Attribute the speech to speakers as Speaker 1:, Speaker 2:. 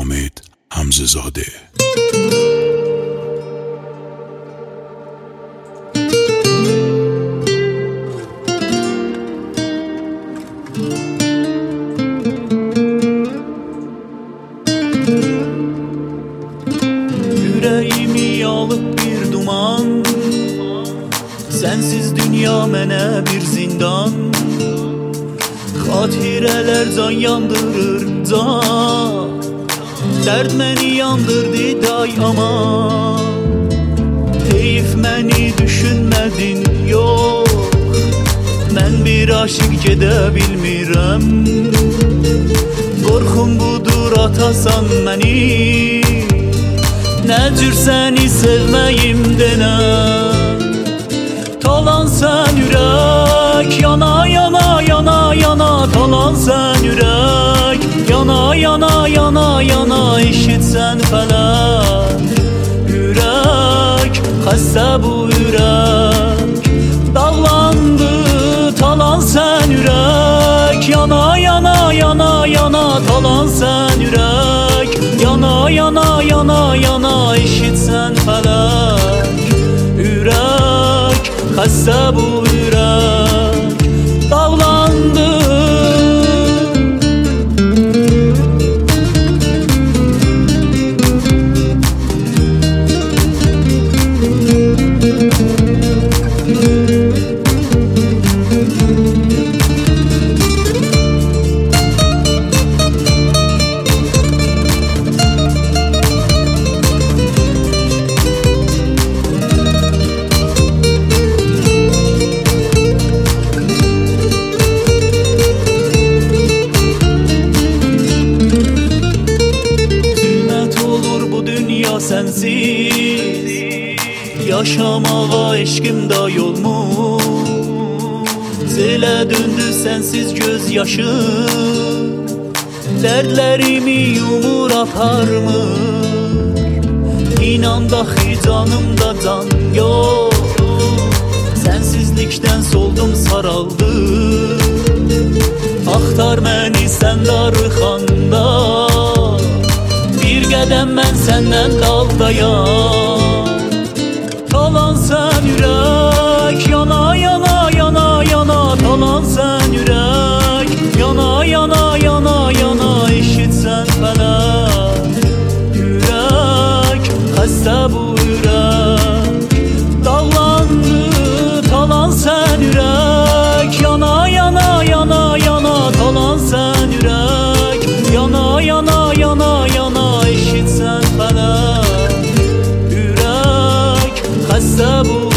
Speaker 1: Hamid Hamzezade.
Speaker 2: Yüreğimi alıp bir duman, sensiz dünya mənə bir zindan. Xatirələr can yandırır can, dərd məni yandırdı day aman. Heyif məni düşünmədin yox, mən bir aşıq gedə bilmirəm. Qorxum budur atasan məni, nə cür səni sevməyim denəm. Talan sən ürək, yana yana yana yana. Talan sən ürək, yana yana yana yana. Eşitsən fələk, ürək, xəstə bu ürək dağlandı. Talan sən ürək, yana yana yana yana. Talan sən ürək, yana yana yana yana. Eşitsən fələk, ürək, xəstə bu ürək dağlandı. Sensiz yaşamağa eşkim da yolmuş. Zelə döndü sensiz göz yaşım, dərdlərimi yumur aparmır. İnan daxi canımda can yox, sensizlikdən soldum saraldım. Axtar məni sən darıxanda, bir qədəm mən səndən qaldayam. Talan sən ürək, yana yana yana yana. Talan sən ürək, yana yana yana yana. Eşitsən fələk, ürək, xəstə bu ürək dağlandı. Talan sən ürək, yana yana yana yana. Talan sən ürək, yana yana yana yana. Eşitsən fələk, ürək, xəstə bu